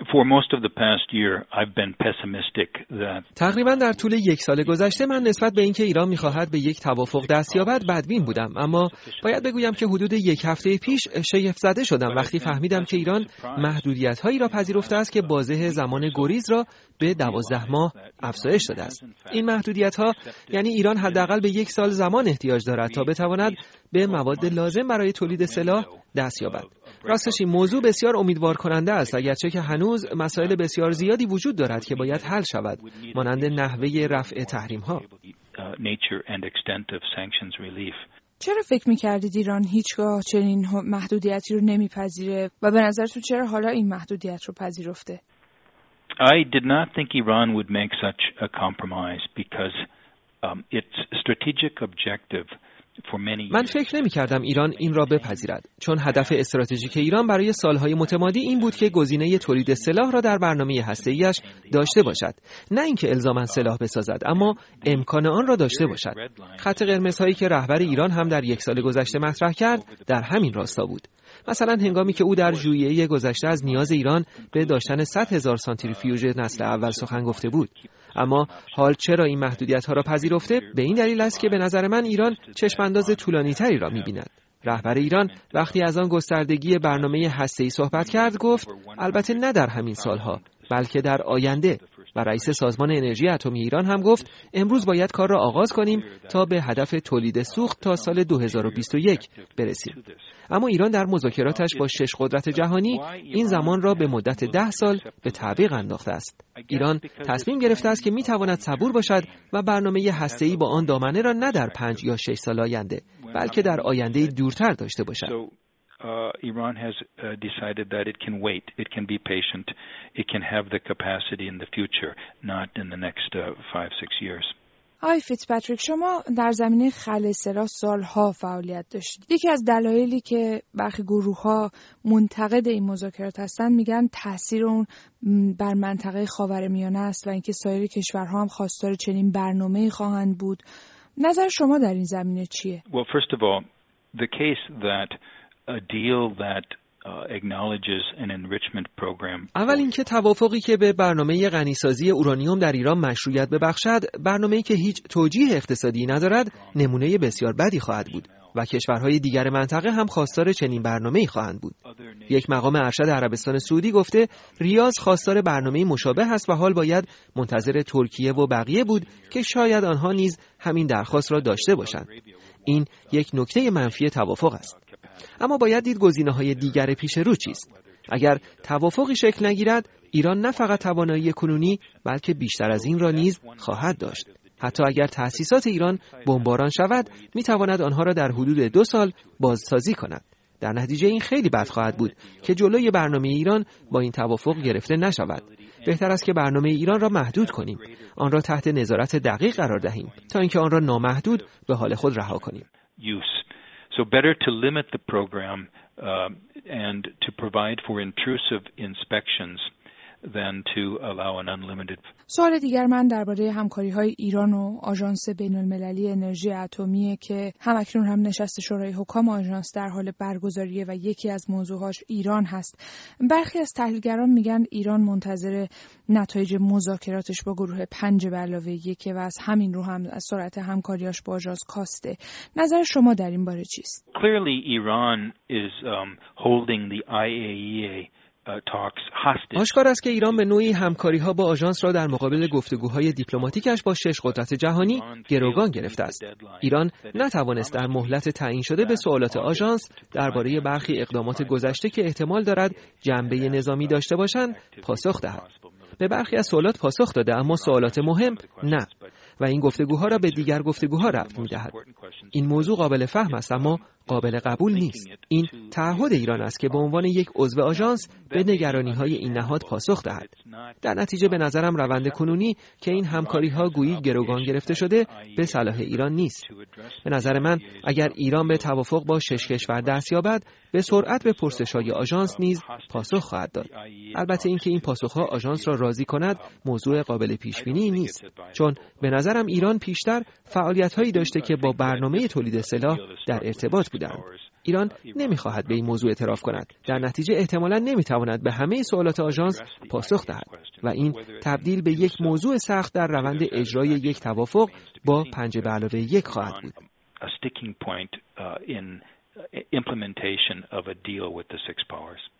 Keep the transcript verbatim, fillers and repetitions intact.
For most of the past year, I've been pessimistic that تقریبا در طول یک سال گذشته من نسبت به اینکه ایران می‌خواهد به یک توافق دست یابد بدبین بودم، اما باید بگویم که حدود یک هفته پیش شگفت زده شدم وقتی فهمیدم که ایران محدودیت‌هایی را پذیرفته است که بازه زمان گریز را به دوازده ماه افزایش داده است. این محدودیت‌ها یعنی ایران حداقل به یک سال زمان احتیاج دارد تا بتواند به مواد لازم برای تولید سلاح دست یابد. راستش این موضوع بسیار امیدوار کننده است، اگرچه که هنوز مسائل بسیار زیادی وجود دارد که باید حل شود، مانند نحوه رفع تحریم‌ها. چرا فکر می‌کردید ایران هیچگاه چنین محدودیتی رو نمی‌پذیره و به نظرتون چرا حالا این محدودیت رو پذیرفته؟ I did not think Iran would make such a compromise because um, its strategic objective for many years. من فکر نمی کردم ایران این را بپذیرد، چون هدف استراتژیک ایران برای سالهای متمادی این بود که گزینه تولید سلاح را در برنامه هسته‌ایش داشته باشد، نه اینکه الزاماً سلاح بسازد، اما امکان آن را داشته باشد. خط قرمزهایی که رهبر ایران هم در یک سال گذشته مطرح کرد در همین راستا بود. مثلا هنگامی که او در ژوئیه گذشته از نیاز ایران به داشتن صد هزار سانتریفیوژ نسل اول سخن گفته بود. اما حال چرا این محدودیت‌ها را پذیرفته؟ به این دلیل است که به نظر من ایران چشم‌انداز طولانی‌تری را می‌بیند. رهبر ایران وقتی از آن گستردگی برنامه هسته‌ای صحبت کرد گفت البته نه در همین سالها بلکه در آینده، و رئیس سازمان انرژی اتمی ایران هم گفت امروز باید کار را آغاز کنیم تا به هدف تولید سوخت تا سال دو هزار و بیست و یک برسیم. اما ایران در مذاکراتش با شش قدرت جهانی این زمان را به مدت ده سال به تعویق انداخته است. ایران تصمیم گرفته است که میتواند صبور باشد و برنامه هسته‌ای با آن دامنه را نه در پنج یا شش سال آینده بلکه در آینده دورتر داشته باشد. Uh, Iran has uh, decided that it can wait, it can be patient, it can have the capacity in the future, not in the next uh, five, six years. آقای فیتزپاتریک، شما در زمینه خلع سلاح سالها فعالیت داشتید. یکی از دلایلی که برخی گروه‌ها منتقد این مذاکرات هستند میگن تاثیر اون بر منطقه خاورمیانه است و اینکه سایر کشورها هم خواستار چنین برنامه‌ای خواهند بود. نظر شما در این زمینه چیه؟ Well, first of all, the case that a deal that uh, acknowledges an enrichment program. اول اینکه توافقی که به برنامه غنیسازی اورانیوم در ایران مشروعیت ببخشد، برنامه‌ای که هیچ توجیه اقتصادی ندارد، نمونه بسیار بدی خواهد بود و کشورهای دیگر منطقه هم خواستار چنین برنامه‌ای خواهند بود. یک مقام ارشد عربستان سعودی گفته ریاض خواستار برنامه‌ای مشابه است و حال باید منتظر ترکیه و بقیه بود که شاید آنها نیز همین درخواست را داشته باشند. این یک نکته منفی توافق است. اما باید دید گزینه‌های دیگر پیش رو چیست. اگر توافقی شکل نگیرد، ایران نه فقط توانایی کنونی بلکه بیشتر از این را نیز خواهد داشت. حتی اگر تأسیسات ایران بمباران شود، می‌تواند آنها را در حدود دو سال بازسازی کند. در نتیجه این خیلی بد خواهد بود که جلوی برنامه ایران با این توافق گرفته نشود. بهتر است که برنامه ایران را محدود کنیم، آن را تحت نظارت دقیق قرار دهیم تا اینکه آن را نامحدود به حال خود رها کنیم. So better to limit the program uh, and to provide for intrusive inspections than to allow an unlimited. سوال دیگر من درباره همکاری‌های ایران و آژانس بین‌المللی انرژی اتمی که همکنون هم نشست شورای حکام آژانس در حال برگزاریه و یکی از موضوعاش ایران هست. برخی از تحلیلگران میگن ایران منتظر نتایج مذاکراتش با گروه پنج به علاوه یک و از همین رو هم از سرعت همکاریاش با آژانس کاسته. نظر شما در این باره چیست؟ Clearly Iran is um, holding the I A E A آشکار است که ایران به نوعی همکاری‌ها با آژانس را در مقابل گفتگوهای دیپلماتیکش با شش قدرت جهانی گروگان گرفته است. ایران نتوانست در مهلت تعیین شده به سوالات آژانس درباره برخی اقدامات گذشته که احتمال دارد جنبه نظامی داشته باشند پاسخ دهد. به برخی از سوالات پاسخ داده اما سوالات مهم نه، و این گفتگوها را به دیگر گفتگوها ربط می‌دهد. این موضوع قابل فهم است اما قابل قبول نیست. این تعهد ایران است که به عنوان یک عضو آژانس به نگرانی‌های این نهاد پاسخ دهد. در نتیجه به نظرم روند کنونی که این همکاری‌ها گویی گروگان گرفته شده به صلاح ایران نیست. به نظر من اگر ایران به توافق با شش کشور دست یابد، به سرعت به پرسش‌های آژانس نیز پاسخ خواهد داد. البته اینکه این پاسخ‌ها آژانس را راضی کند موضوع قابل پیش‌بینی نیست، چون به نظرم ایران پیشتر فعالیت‌هایی داشته که با برنامه تولید سلاح در ارتباط بودند. ایران نمی‌خواهد به این موضوع اعتراف کند. در نتیجه احتمالاً نمی‌تواند به همه سوالات آژانس پاسخ دهد و این تبدیل به یک موضوع سخت در روند اجرای یک توافق با پنج به علاوه یک خواهد بود. implementation of a deal with the six powers.